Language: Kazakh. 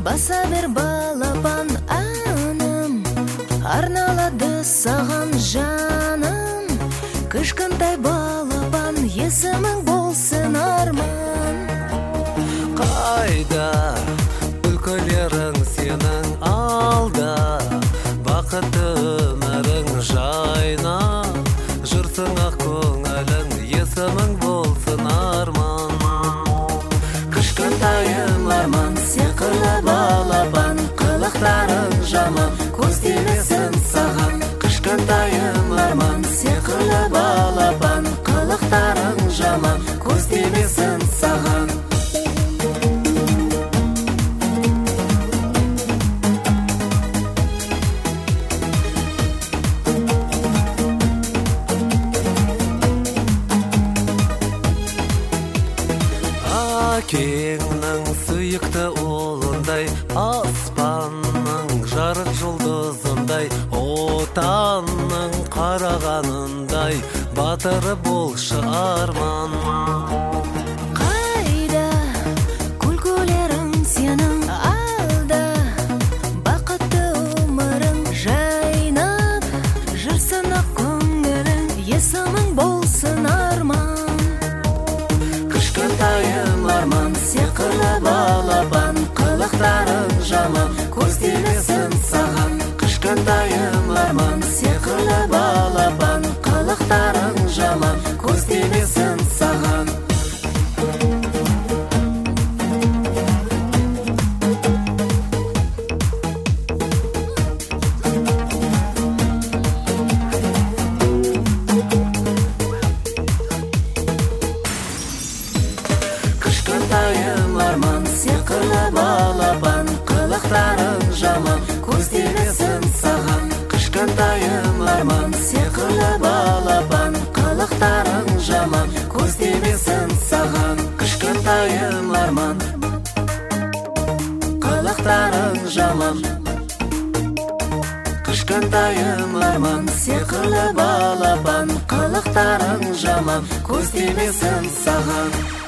Баса бер балапан анам, арналады саған жаным. Кішкентай балапан, есімің болсын арман. Қайда күлкілерің сенің алда, бақытты өмірің жайна, жүрсің ақ көңілің, есімің болсын арман. Кішкентайым арман, сиқырлы балапан, қылықтарың жаман, көз тимесін саған. Кішкентайым арман, сиқырлы балапан, қылықтарың жаман, көз тимесін саған. Әкеңнің сүйікті ұлындай, аспанның жарық жұлдызындай, отанның қарағанындай, батыры болшы арман. Қайда күлкілерің сенің алда, бақытты өмірің жайнап, жүрсін ақ көңілің, есімің болсын арман. Кішкентайым арман, сиқырлы балапан, қылықтарың жаман, көз тимесін саған. Кішкентайым арман, сиқырлы балапан, қылықтарың жаман, көз тимесін саған. Кішкентайым арман, сиқырлы балапан, қылықтарың жаман, көз тимесін саған. Кішкентайым арман, сиқырлы балапан, қылықтарың жаман, көз тимесін саған. Кішкентайым арман, қылықтарың жаман. Кішкентайым арман, сиқырлы балапан, қылықтарың жаман, көз тимесін саған.